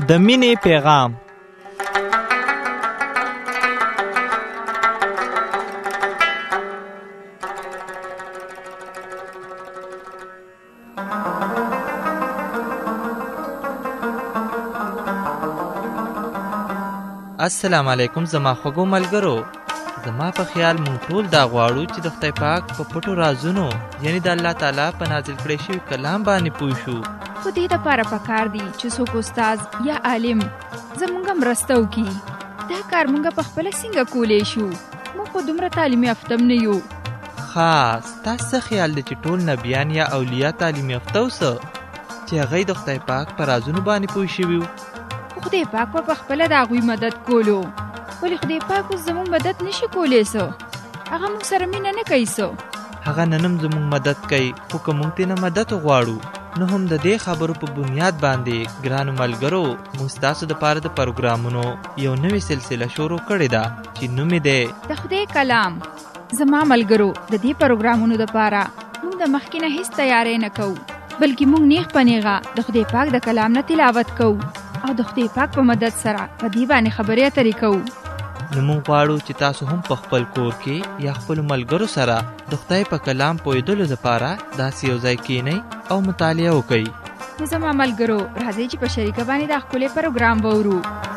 د مینې پیغام. السلام علیکم زما خوږو ملګرو. زما په خیال مونږ ټول دا غواړو چې د خدای پاک په پټو رازونو یعنی د الله تعالی په نازل کړی شوي کلام باندې پوه شو. خو دې دپاره پکار دی چې څوک استاد یا عالم زمونږ مرسته وکړي. دا کار مونږ په خپله څنګه کولی شو؟ موږ خو دومره تعلیم یافته هم نه یو. خاص تاسو څه خیال دی چې ټول نبیان یا اولیا تعلیم یافته اوسه چې هغوی د خدای پاک په رازونو باندې پوه شوي وو؟ خدای پاک په خپله د هغوی مدد کولو، ولې خدای پاک اوس زموږ مدد نشي کولی څه؟ هغه موږ سره مینه نه کوي څه؟ هغه نن هم زموږ مدد کوي، خو که موږ ترې نه مدد وغواړو نو هم د دې خبرو په بنیاد باندې ګرانو ملګرو موږ ستاسو دپاره د پروګرامونو یو نوې سلسله شروع کړې ده چې نوم یې دی د خدای کلام. زما ملګرو د دې پروګرامونو دپاره موږ د مخکې نه هیڅ تیاری نه کوو، بلکې موږ نیغ په نیغه د خدای پاک د کلام نه تلاوت کوو او د خدای پاک په مدد سره په دې باندې خبرې اترې کوو. نو موږ غواړو چې تاسو هم په خپل کور کې یا خپلو ملګرو سره د خدای په کلام پوهېدلو دپاره داسې یو ځای کښېنئ او مطالعه وکئ. نو زما ملګرو راځئ چې په شریکه باندې دا ښکلی پروګرام وورو.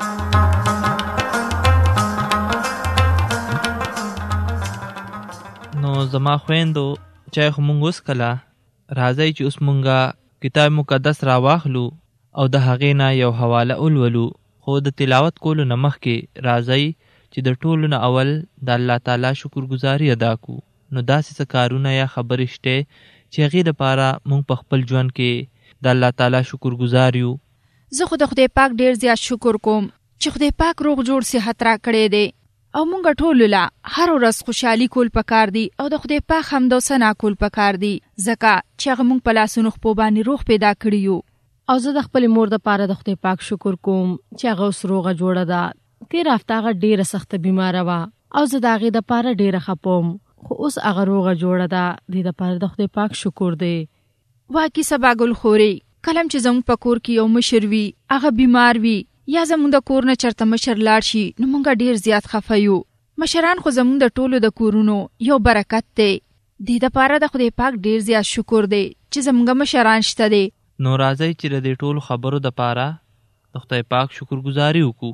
نو زما خویندو چای خو مونږ اوس کله راځئ چې اوس مونږه کتاب مقدس راواخلو او د هغې نه یو حواله ولولو. خو د تلاوت کولو نه مخکې راځئ چې د ټولو نه اول د الله تعالی شکرګزاري ادا کړو. نو داسې څه کارونه یا خبرې شته چې هغې دپاره مونږ په خپل ژوند کې د الله تعالی شکرګزار یو. زه خو د خدای پاک ډېر زیات شکر کوم چې خدای پاک روغ جوړ صحت را کړی دی او مونږ ټولو له هر ورځ خوشحالي کول پکار دی او د خدای پاک حمد او ثنا کول پکار دی ځکه چې هغه مونږ په لاسونو خپو باندې روغ پیدا کړي یو. او زه د خپلې مور دپاره د خدای پاک شکر کوم چې هغه اوس روغه جوړه ده. تېره هفته هغه ډېره سخته بیماره وه او زه د هغې دپاره ډېره خفه وم، خو اوس هغه روغه جوړه ده. دې دپاره د خدای پاک شکر دی. واقعي سبا ګل خورې کلم چې زموږ په کور کې یو مشر وي هغه بیمار وي یا زموږ د کور نه چرته مشر لاړ شي نو موږ ډېر زیات خفه یو. مشران خو زموږ د ټولو د کورونو یو برکت دی. دې دپاره د خدای پاک ډېر زیات شکر دی چې زموږ مشران شته دی. نو راځئ چې د دې ټولو خبرو دپاره د خدای پاک شکرګزاري وکړو.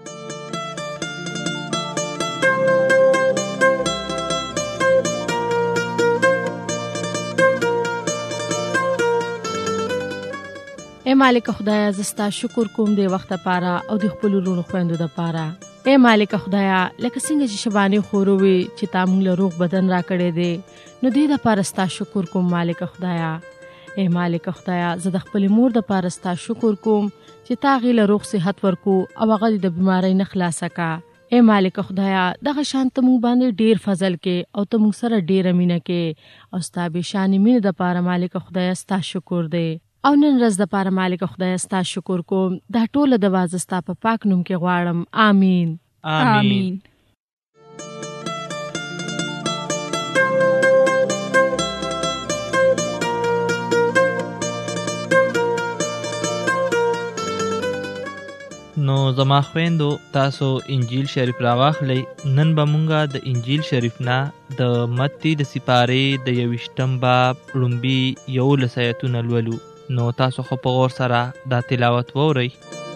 اے مالک خدایا زه ستا شکر کوم دې وخت دپاره او د خپلو لوڼو خویندو دپاره. اے مالک خدایا لکه څنګه چې شبانې خوروي چې تا موږ له روغ بدن را کړی دی نو دې دپاره ستا شکر کوم مالک خدایا. اے مالک خدایا زه د خپلې مور دپاره ستا شکر کوم چې تا هغې له روغ صحت ورکو او هغه د بیمارۍ نه خلاصه کا. اے مالک خدایا دغه شان ته موږ باندې ډېر فضل کې او ته موږ سره ډېره مینه کې او ستا بې شانې مینې دپاره مالک خدایا ستا شکر دی. او نن ورځ دپاره مالک خدایا ستا شکر کوم. دا ټوله دعا زه ستا په پاک نوم کې غواړم. آمین آمین. نو زما خویندو تاسو انجیل شریف راواخلی. نن به مونږه د انجیل شریف نه د متی د سپارې د 21 باب لومبي 11 آیتونه لولو. نو تاسو خو په غور سره دا تلاوت وورئ.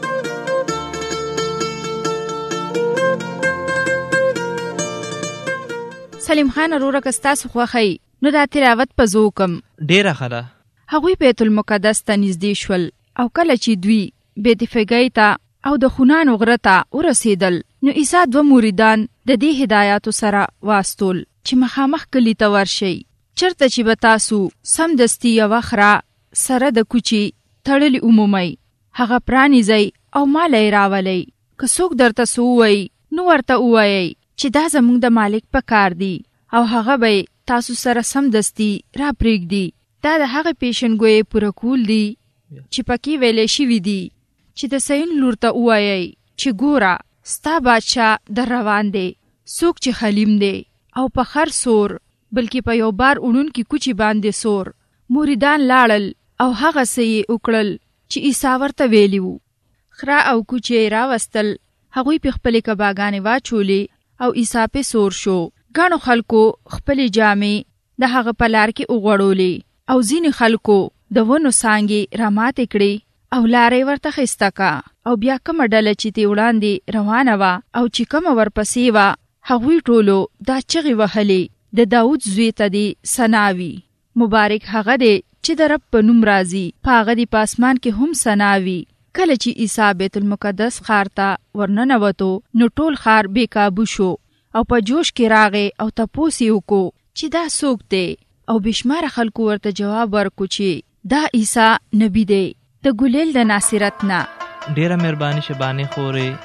سلیم خان وروره که ستاسو خوښی نو دا تلاوت په زه وکم. ډېره ښه ده. هغوی بیت المقدس ته نږدې شول او کله چې دوی بیت فګۍ ته او د خونانو غره ته ورسېدل نو عیسی 2 مریدان د دې هدایاتو سره واستول چې مخامخ کلي ته ورشئ، چرته چې به تاسو سمدستي یوه خره سره د کوچي تړلې ومومئ هغه پرانیزئ او ماله یې راولئ. که څوک درته څه ووایي نو ورته ووایئ چې دا زموږ د مالک په کار دی او هغه به تاسو سره سمدستي را پرېږدي. دا د هغې پیشنګویې پوره کول دي چې پکې ویلې شوي دي چې د سین لور ته ووایئ چې ګوره ستا بادشاه در روان دی، څوک چې خلیم دی او په خر سور بلکې په یو بار اړونکي کوچي باندې سور. مریدان لاړل او هغه څه یې وکړل چې عیسی ورته ویلي وو. خرا او کوچې راوستل، هغوی په خپلې کباګانې واچولې او عیسی په سور شو. ګڼو خلکو خپلې جامې د هغه په لار کې وغوړولې او ځینې خلکو د ونو څانګې راماتې کړې او لارې ورته خیسته کا. او بیا کومه ډله چې تی وړاندې روانه وه او چې کومه ورپسې وه، هغوی ټولو دا چغې وهلې، د داود زوی ته دې ثنا وي. مبارک هغه دی چې د رب په نوم راځي، په هغه دې په اسمان کې هم ثنا وي. کله چې عیسی بیت المقدس ښار ته ورننوتو نو ټول ښار بې کابو شو او په جوش کې راغی او تپوس یې وکړو چې دا څوک دی. او بېشماره خلکو ورته جواب ورکړو چې دا عیسی نبی دی د ګلیل د ناصرت نه. ډیره مهرباني شبانې خورې.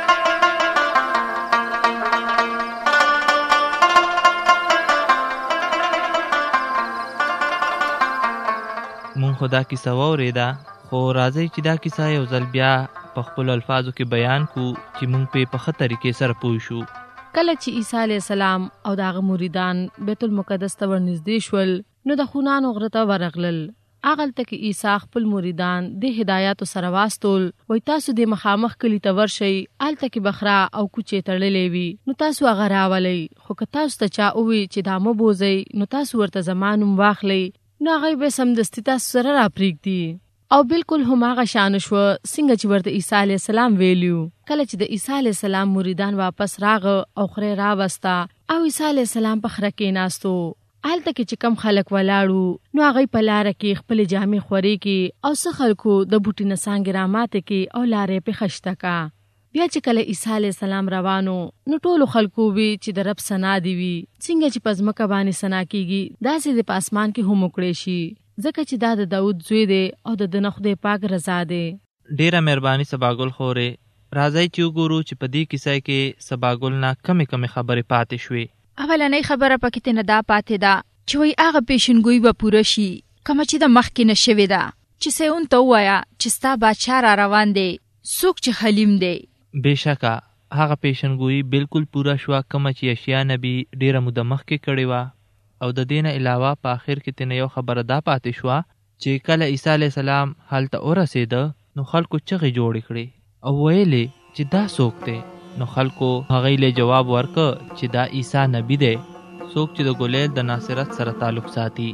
مون خدا کیسه واوریده، خو راځئ چې دا کیسه یو ځل بیا په خپلو الفاظو کې بیان کو چې مونږ په ښه طریقې سره پوه شو. کله چې عیسی علیه السلام او د هغه مریدان بیت المقدس ته ورنږدې شول نو د خونانو غره ته ورغلل. هغلته کې عیسی خپل مریدان د هدایاتو سره واستول، وایي تاسو د مخامخ کلي ته ورشئ، هلته کې بخرا او کوچې تړلې وي، نو تاسو هغه راولئ. خو که تاسو ته چا ووایي چې دا مه بوځئ نو تاسو ورته زما نوم واخلئ، نو هغوی به سمدستي تاسو سره راپرېږدي. او بالکل هماغه شان شوه څنګه چې ورته عیسی علیه السلام ویلیو. کله چې د عیسی علیه السلام مریدان واپس راغه او خره راوسته او عیسی علیه السلام په خره کېناستو، هلته کې چې کم خلک ولاړو نو هغوی په لاره کې خپلې جامې خورې کې او څه خلکو د بوټي نه څانګې راماتې کې او لارې پې خشته کا. بیا چې کله عیسی علیه السلام روانو نو ټولو خلکو وی چې د رب ثنا دی وي، څنګه چې په ځمکه باندې ثنا کېږي داسې د په اسمان کې هم وکړی شي، ځکه چې دا د داود زوی دی او د ده نه خدای پاک رضا دی. ډیره مهرباني سباګل خورې. راځئ چې وګورو چې په دې کیسه کې سباګل نه کمې خبرې پاتې شوې. اولنۍ خبره پکې ته نه دا پاتې ده چې وایي هغه پیشنګویي به پوره شي کومه چې د مخکې نه شوې ده، چې سیون ته ووایه چې ستا بادشاه را روان دی، څوک چې حلیم دی. بېشکه هغه پیشنګویي بالکل پوره شوه کومه چې یشیا نبي ډیره موده مخکې کړې وه. او د دې نه علاوه په آخر کې تنه یو خبره دا پاتې شوه چې کله عیسی علیه السلام هلته ورسېده نو خلکو چغې جوړې کړې او ویلې چې دا څوک دی. نو خلکو هغوی له جواب ورکړ چې دا عیسی نبی دی، څوک چې د ګلیل د ناصرت سره تعلق ساتي.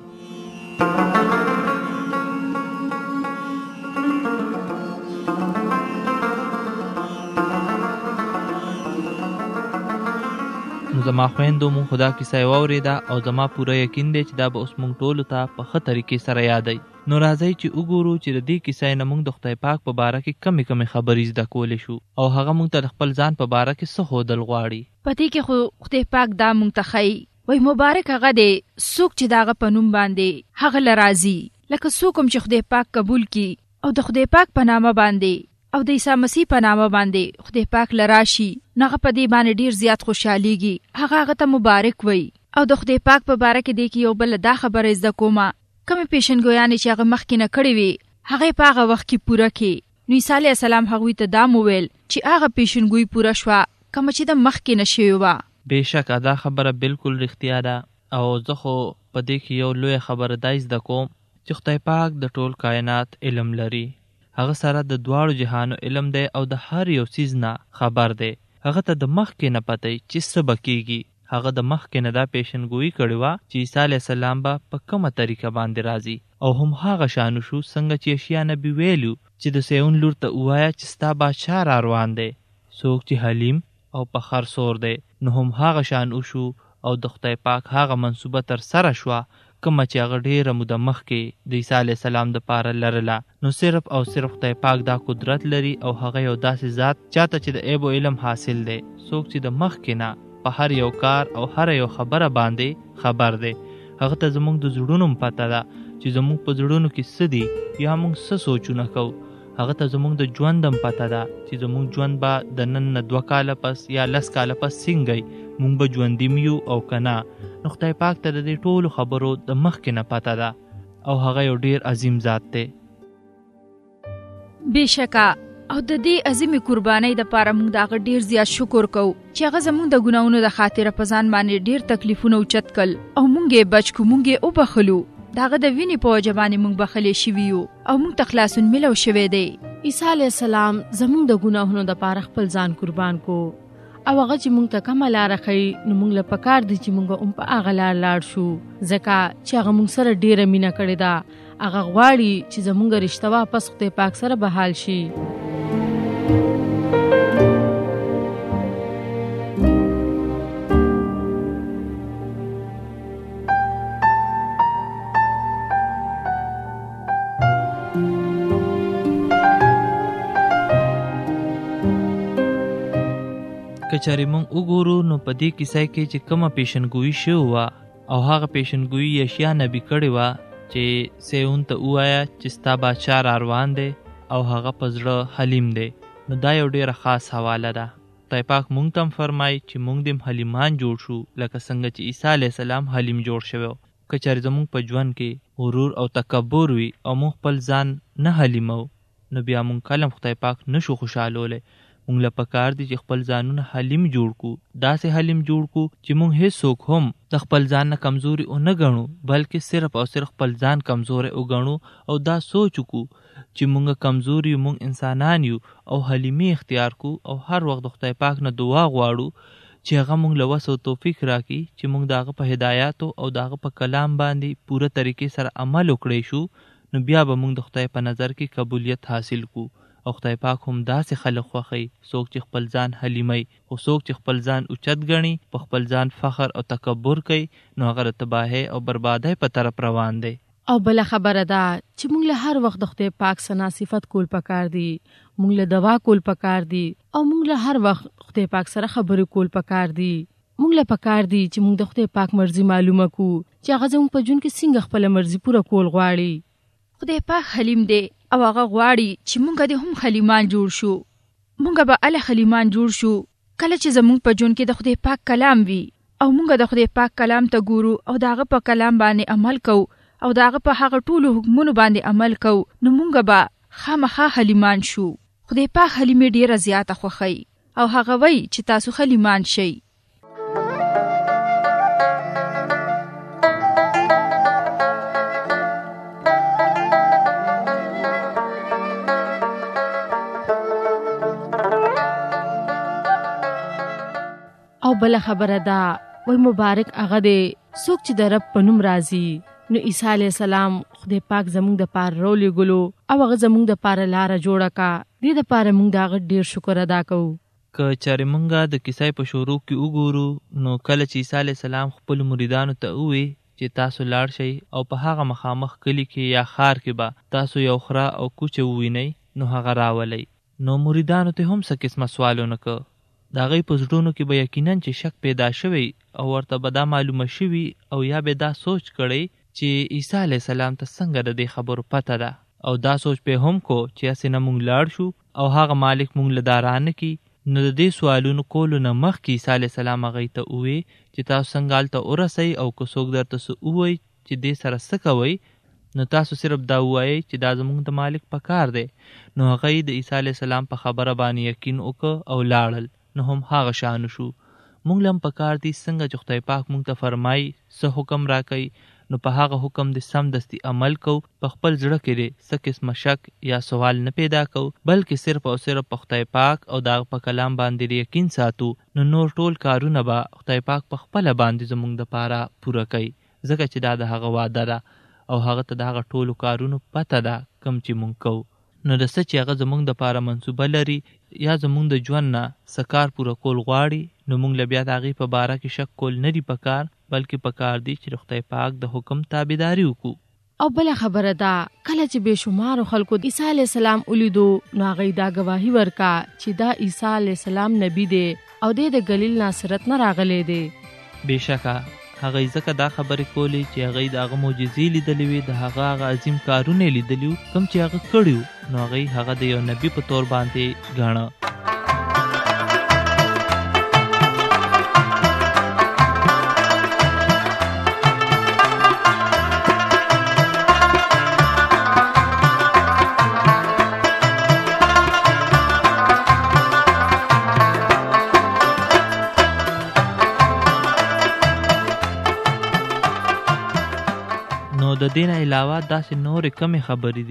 نو زما خویندو مون خدا کیسه واوریده او زما پوره یقین دی چې دا به اوس مونږ ټولو ته په ښه طریقې سره یادوي. نو راځئ چې وګورو چې د دې کیسې نه مونږ د خدای پاک په باره کې کمې خبرې زده کولی شو او هغه مونږ ته د خپل ځان په باره کې څه ښودل غواړي. په دې کې خو خدای پاک دا مونږ ته ښایي، وایي مبارک هغه دی څوک چې د هغه په نوم باندې هغه له راځي. لکه څوک هم چې خدای پاک قبول کړي او د خدای پاک په نامه باندې او د عیسی مسیح په نامه باندې خدای پاک له راشي نو هغه په دې باندې ډېر زیات خوشحالیږي، هغه ته مبارک وایي. او د خدای پاک په باره کې دی کې یو بل دا خبره زده کومه، کومې پیشنګویانې چې هغه مخکې نه کړې وي هغه په هغه وخت کې پوره کړي. نو عیسی علیه السلام هغوی ته دا وویل چې هغه پیشنګویي پوره شوه کومه چې د مخکې نه شوې وه. بېشکه دا خبره بالکل رښتیا ده او زه خو په دې کې یو لویه خبره دا زده کوم چې خدای پاک د ټول کائنات علم لري، هغه سره د دواړو جهانو علم دی او د هر یو څیز نه خبر دی. هغه ته د مخکې نه پته چې څه به کېږي. هغه د مخکې نه دا پیشنګویي کړې وه چې عیسی علیه السلام به په کومه طریقه باندې راځي او هم هغه شانو شو څنګه چې یشیا نبي ویلو چې د سیون لور ته ووایه چې ستا بادشاه را روان دی، څوک چې حلیم او په خر سور دی. نو هم هغه شان وشو او د خدای پاک هغه منصوبه تر سره شوه کومه چې هغه ډېره موده مخکې د عیسی علیه السلام دپاره لرله. نو صرف او صرف خدای پاک دا قدرت لري او هغه یو داسې ذات چاته چې د عیب و علم حاصل دی، څوک چې د مخکې نه په هر یو کار او هر یو خبره باندې خبر دی. هغه ته زموږ د زړونو پته ده چې زموږ په زړونو کې څه دي یا موږ څه سوچونه کوو. هغه ته زموږ د ژوند هم پته ده چې زموږ ژوند به د نن نه 2 کاله پس یا 10 کاله پس څنګه موږ به ژوندي یو او که نه. نو خدای پاک ته د دې ټولو خبرو د مخکې نه پته ده او هغه یو ډېر عظیم ذات دی. بېشکه او د دې عظیمې قربانۍ دپاره موږ د هغه ډېر زیات شکر کوو چې هغه زموږ د ګناهونو د خاطره په ځان باندې ډېر تکلیفونه اوچت کړل او موږ یې بچ کړو، موږ یې وبخلو، د هغه د وینې په وجه باندې موږ بخلې شوي یو او موږ ته خلاصون میلو شوی دی. عیسی علیه السلام زموږ د ګناهونو د پاره خپل ځان قربان کو او هغه چې موږ ته کومه لاره ښیي نو موږ له پکار دي چې موږ هم په هغه لار لاړ شو ځکه چې هغه موږ سره ډېره مینه کړې ده. هغه غواړي چې زموږ رشته واپس خدای پاک سره بحال شي. کچاري مونږ وګورو نو په دې کیسه کې چې کومه پیشنګویي شوې وه او هغه پیشنګویي یشیا نبی کړې وه چې سیون ته ووایه چې ستا بادشاه را روان دی او هغه په زړه حلیم دی. نو دا یو ډېره خاص حواله ده. خدای پاک مونږ ته هم فرمایي چې مونږ دې حلیمان جوړ شو لکه څنګه چې عیسی علیه السلام حلیم جوړ شوی. که چاري زمونږ په ژوند کې غرور او تکبر وي او مونږ خپل ځان نه حلیمو نو بیا مونږ کلم خدای پاک نشو خوشحالولی. مونږ له پکار دي چې خپل ځانونه حلیم جوړ کو، داسې حلیم جوړ کو چې مونږ هیڅوک هم د خپل ځان نه کمزوري ونه ګڼو بلکې صرف او صرف خپل ځان کمزوري وګڼو او دا سوچ کو چې مونږ کمزوري یو، مونږ انسانان یو او حلیمي اختیار کو او هر وخت د خدای پاک نه دعا غواړو چې هغه مونږ له وس او توفیق راکړي چې مونږ د هغه په هدایاتو او د هغه په کلام باندې پوره طریقې سره عمل وکړی شو نو بیا به مونږ د خدای په نظر کې قبولیت حاصل کو. او خدای پاک هم داسې خلک خوښوي څوک چې خپل ځان حلیمي او څوک چې خپل ځان اوچت ګڼي، په خپل ځان فخر او تکبر کوي نو هغه د تباهۍ او بربادۍ په طرف روان دی. او بل خبره ده چې موږ له هر وخت د خدای پاک ثنا صفت کول پکار دي، موږ له دوا کول پکار دي او موږ له هر وخت خدای پاک سره خبرې کول پکار دي. موږ له پکار دي چې موږ د خدای پاک مرزي معلومه کو چې هغه زموږ په ژوند کې څنګه خپل مرزي پوره کول غواړي. خدای پاک حلیم دی او هغه غواړي چې مونږ دې هم حلیمان جوړ شو. مونږ به ال حلیمان جوړ شو کله چې زموږ په ژوند کې د خدای پاک کلام وي او مونږ د خدای پاک کلام ته ګورو او داغه په کلام باندې عمل کوو او داغه په هغه ټولو حکمونو باندې عمل کوو نو مونږ به خامخا حلیمان شو. خدای پاک حلیمي ډیره زیاته خوښوي او هغه وایي چې تاسو حلیمان شئ. او بل خبره ده وای مبارک هغه دی څوک چې د رب په نوم راځي. نو عیسی علیه السلام خدای پاک زموږ د پاره راولېږلو او هغه زموږ د پاره لاره جوړه کا. دې د پاره موږ د هغه ډېر شکر ادا کوو. که چارې مونږه د کیسې په شروع کې وګورو نو کله چې عیسی علیه السلام خپل مریدانو ته ووی چې تاسو لاړ شئ او په هغه مخامخ کلي کې یا ښار کې به تاسو یو خره او کوچه ووینئ نو هغه راولئ. نو مریدانو ته هم څه قسمه سوال ونه که. د هغوی په زړونو کې به یقینا چې شک پیدا شوی او ورته به دا معلومه شوي او یا به دا سوچ کړی چې عیسی علیه السلام ته څنګه د دې خبرو پته ده او دا سوچ به هم کو چې هسې نه مونږ لاړ شو او هغه مالک مونږ له دا رانه کي. نو د دې سوالونو کولو نه مخکې عیسی علیه السلام هغوی ته ووی چې تاسو څنګه هلته ورسئ او که څوک درته څه ووایي چې دې سره څه کوئ نو تاسو صرف دا ووایئ چې دا زموږ د مالک په کار دی. نو هغوی د عیسی علیه السلام په خبره باندې یقین وکړه او لاړل. نو هم هغه شانو شو. مونږ لم پکار دي څنګه چې خدای پاک مونږ ته فرمایي څه حکم راکوي نو په هغه حکم د سم دستي عمل کو. په خپل زړه کې څه قسمه شک یا سوال نه پیدا کو بلکې صرف او صرف په خدای پاک او د په کلام باندې یقین ساتو نو نور ټول کارونه به خدای پاک په خپل باندې زموږ د پاره پوره کوي ځکه چې دا د هغه وعده ده او هغه ته د هغه ټولو کارونو پته ده کوم چې مونږ کوو. نو د څه چې هغه زموږ د پاره منصوبه لري یا زموږ د ژوند نه څه کار پوره کول غواړي نو مونږ له بیا د هغې په باره کې شک کول نه دي پکار بلکې پکار دي چې خدای پاک د حکم تابعداري وکړو. او بل خبره ده کله چې بے شمار خلکو عیسی علیه السلام ولیدو نو هغوی دا ګواهي ورکا چې دا عیسی علیه السلام نبی دی او د ګلیل ناصرت نه راغلی دی. بېشکه هغوی ځکه دا خبرې کولې چې هغوی د هغه معجزې لیدلې وې، د هغه عظیم کارونه یې لیدلي وو کوم چې هغه کړي وو نو هغوی هغه د یو نبي په طور باندې ګاڼه. د دین علاوه داسې نورې کمې خبرې دي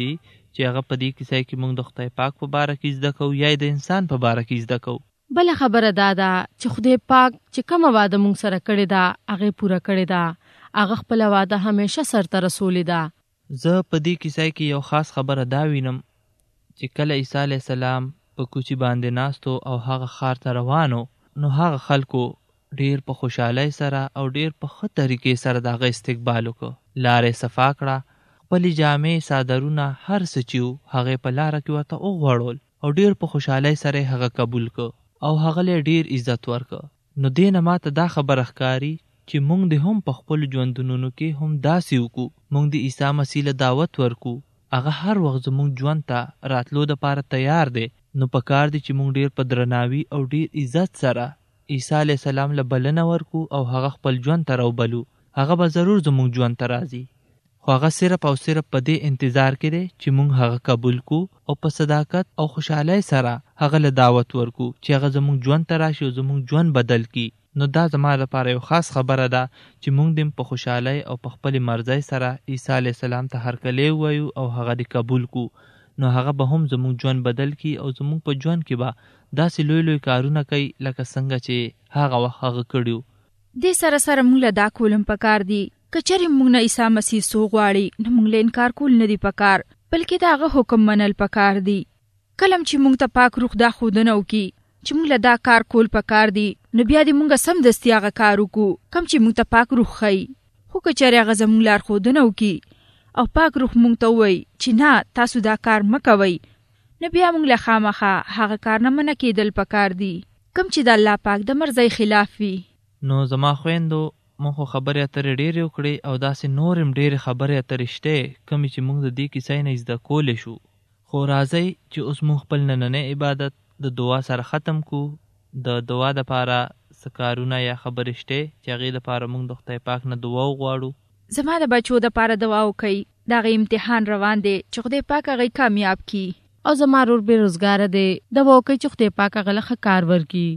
چې هغه په دې کیسه کې موږ د خدای پاک په باره کې زده کوو یا د انسان په باره کې زده کوو. بل خبره دا ده چې خدای پاک چې کومه وعده موږ سره کړې ده هغه پوره کړې ده، هغه خپل وعده همیشه سرته رسولې ده. زه په دې کیسه کې یو خاص خبره دا وینم چې کله عیسی علیه السلام په کوچی باندې ناستو او هغه ښار ته روانو، نو هغه خلکو ډیر په خوشحالۍ سره او ډیر په ښه طریقې سره د هغه استقبال وکړه. لارې صفا کړه، خپلې جامې څادرونه هر څه چې وو هغې په لاره کې ورته وغوړول او ډیر په خوشحالۍ سره یې هغه قبول کړ او هغه له ډیر عزت ورکړ. نو دې نه ماته دا خبره ښکاري چې موږ د هم په خپلو ژوندونو کې هم داسې وکړو. موږ د عیسی مسیح له دعوت ورکو، هغه هر وخت زموږ ژوند ته راتلو دپاره تیار دی. نو پکار دی چې موږ ډیر په درناوي او ډیر عزت سره عیسی علیه السلام له بلنه ورکو او هغه خپل ژوند ته راوبلو. هغه به ضرور زموږ ژوند ته راځي، خو هغه صرف او صرف په دې انتظار کې دی چې موږ هغه قبول کو او په صداقت او خوشحالۍ سره هغه له دعوت ورکو چې هغه زموږ ژوند ته راشي او زموږ ژوند بدل کی. نو دا زما لپاره یو خاص خبره ده چې موږ دې په خوشحالۍ او په خپل مرضۍ سره عیسی علیه السلام ته هرکلی ووایو او هغه دې قبول کو. نو هغه به هم زموږ ژوند بدل کی او زموږ په ژوند کې به داسې لوی لوی کارونه کوي لکه څنګه چې هغه وخت هغه کړي. دې سره سره موږ له دا کولم پکار دي که چېرې موږ نه عیسی مسیح څو غواړي نو موږ له انکار کول نه دي پکار، بلکې د هغه حکم منل پکار دي. کله چې موږ ته پاک روح دا ښودنه وکړي چې موږ له دا کار کول پکار دي، نو بیا دې موږ سمدستي هغه کار وکړو کوم چې موږ ته پاک روح ښیي. خو که چېرې هغه زموږ لارښودنه وکړي او پاک روح موږ ته ووایي چې نه تاسو دا کار مه کوئ، نو بیا موږ له خامخا هغه کار نه منع کېدل پکار دي کوم چې د الله پاک د مرضۍ خلاف وي. نو زما خویندو، موږ خو خبرې اترې ډېرې وکړې او داسې نور هم ډېرې خبرې اترې شته کومې چې موږ د دې کیسې نه زده کولی شو. خو راځئ چې اوس موږ خپل نننی عبادت د دعا سره ختم کو. د دعا دپاره څه کارونه یا خبرې شته چې هغې دپاره موږ د خدای پاک نه دعا وغواړو. زما د بچو دپاره دعا وکئ، د هغې امتحان روان دی چې خدای پاک هغې کامیاب کړي. او زما رور بېروزګاره دی، دعا وکئ چې خدای پاک هغه له ښه کار ورکړي.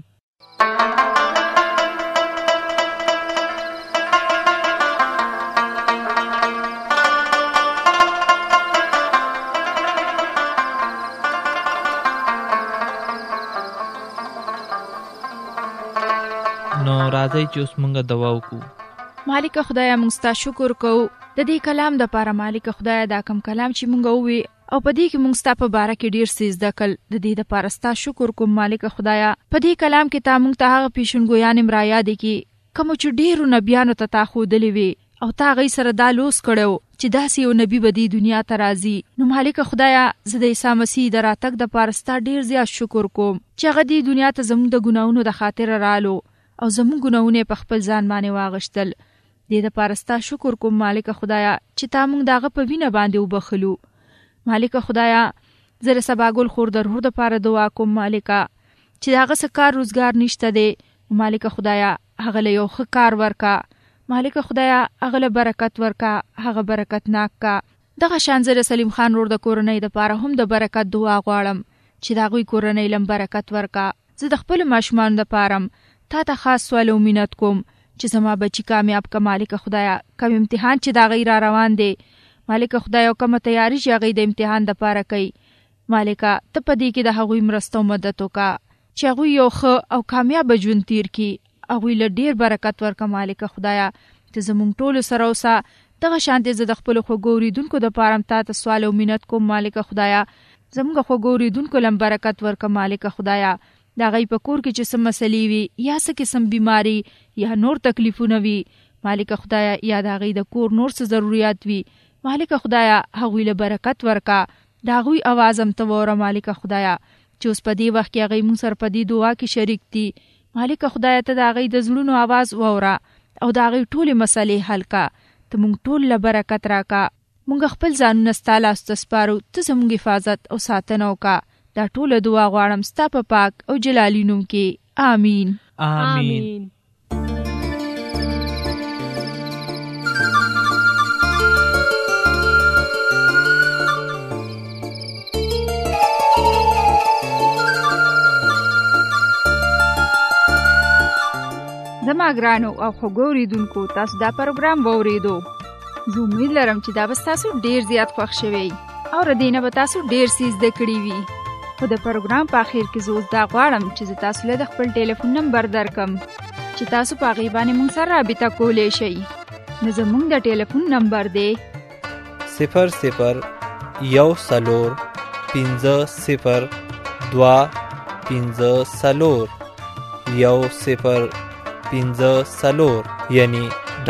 نو راځئ چې اوس مونږ دعا وکړو. مالک خدایا مونږ ستا شکر کوو د دې کلام دپاره. مالک خدایا دا کم کلام چې مونږ ووی او په دې کې مونږ ستا په باره کې ډېر څه زده کړل، د دې دپاره ستا شکر کوم. مالک خدایا په دې کلام کې تا مونږ ته هغه پیشنګویانې هم رایادې کړي کومو چې ډېرو نبیانو ته تا ښودلې وي او تا هغوی سره دا لوس کړی چې داسې یو نبي به دې دنیا ته راځي. نو مالک خدایا زه د عیسی مسیح د راتګ دپاره ستا ډېر زیات شکر کوم چې هغه دې دنیا ته زموږ د ګناهونو د خاطره رالو او زموږ ګناهونه په خپل ځان باندې واغشتل. دې دپاره ستا شکر کوم مالک خدایا چې تا موږ د هغه په وینه باندې وبخلو. مالک خدایا زه د سباګل خور د روح دپاره دعا کوم مالکه چې د هغه څه کار روزګار نشته دی. مالک خدایا هغه له یو ښه کار ورکه. مالک خدایا هغه له برکت ورکه، هغه برکتناک کا. دغه شان زه د سلیم خان رور د کورنۍ دپاره هم د برکت دعا غواړم چې د هغوی کورنۍ لم برکت ورکه. زه د خپلو ماشومانو دپاره تا ته خاص سوال او منت کوم چې زما بچی کامیاب که. مالک خدایا کوم امتحان چې د هغوی را روان دی، مالک خدایا کومه تیاری چې هغوی د امتحان دپاره کوي، مالکه ته په دې کې د هغوی مرسته او مدد وکړه چې هغوی یو ښه او کامیابه ژوند تیر کړي، هغوی له ډېر برکت ورکړه. مالک خدایا ته زموږ ټولو سره اوسه. دغه شانتې زه د خپلو خوږو اورېدونکو دپاره هم تا ته سوال او منت کوم. مالک خدایا زموږ خوږو اورېدونکو لم برکت ورکړه. مالک خدایا د هغوی په کور کې چې څه مسلې وي یا څه قسم بیماري یا نور تکلیفونه وي، مالک خدایا یا د هغوی د کور نور څه ضروریات وي، مالک خدایا هغوی له برکت ورکړه. د هغوی اواز هم ته واوره مالک خدایا چې اوس په دې وخت کې هغوی موږ سره په دې دعا کې شریک دي. مالک خدایا ته د هغوی د زړونو اواز واوره او د هغوی ټولې مسلې حل کړه. ته موږ ټول له برکت راکړه. موږ خپل ځانونه ستا لاسو ته سپارو، ته زموږ حفاظت او ساتنه وکړه. دا ټوله دعا غواړم ستا په پاک او جلالي نوم کې. آمین. آمین. زما ګرانو او خوږو اورېدونکو، تاسو دا پروګرام واورېدو. زه امید لرم چې دا به ستاسو ډېر زیات خوښ شوی. او ردینه به تاسو ډیر سیز د کړی وي. خو د پروګرام په اخر کې زه دا غواړم چې تاسو له خپل ټلیفون نمبر درکم چې تاسو په هغې باندې موږ سره رابطه کولی شئ. نو زموږ د ټلیفون نمبر دی 0050 یعنی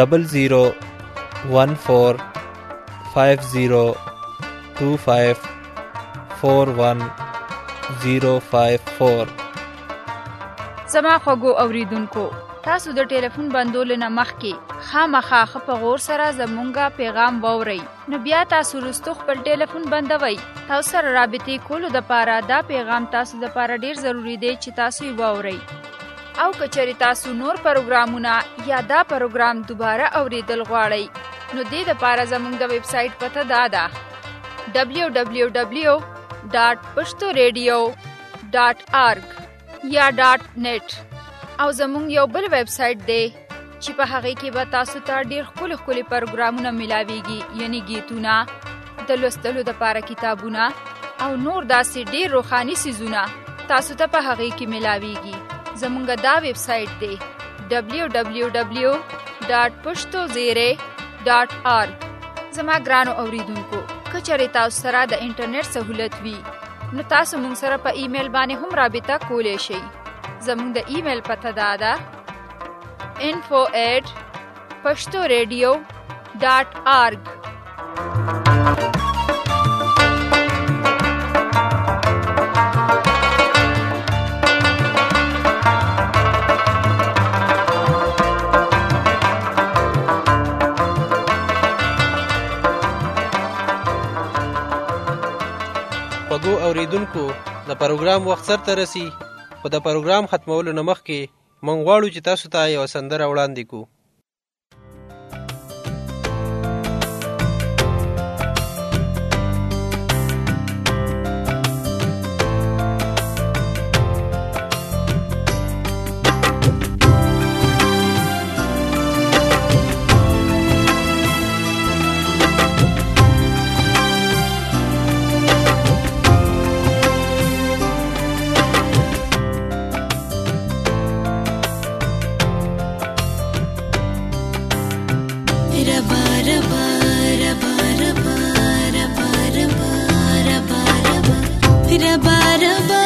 001450254104. زما خوږو اوریدونکو، تاسو د ټلیفون بندولو نه مخکې خامخا ښه په غور سره زمونږه پیغام واورئ. نو بیا تاسو وروستو خپل ټلیفون بندوئ. تاسو سره رابطې کولو دپاره دا پیغام تاسو دپاره ډیر ضروری دی چې تاسو یې واورئ. او که چېرې تاسو نور پروګرامونه یا دا پروګرام دوباره اوریدل غواړئ، نو دې دپاره زموږ د ویب سایټ پته دا ده www.pashtoradio.org یا .net. او زموږ یو بل ویب سایټ دی چې په هغې کې به تاسو ته ډېر ښکلي پروګرامونه ملاویږي، یعنی گیتونه، د لوستلو دپاره کتابونه او نور داسې ډېر روحاني څیزونه تاسو ته په هغې کې ملاویږي. زموږ دا ویب سایټ دی www.pashtozere.org. زما ګرانو اوریدونکو، که چېرې تاسو سره د انټرنیټ سهولت وي، نو تاسو موږ سره په ایمیل باندې هم رابطه کولی شئ. زموږ د ایمیل پته دا ده info@pashtoradio.org. خوږو اوریدونکو، د پروګرام وخت سرته رسي، خو د پروګرام ختمولو نه مخکې موږ غواړو چې تاسو ته یوه سندره وړاندې کړو. Raba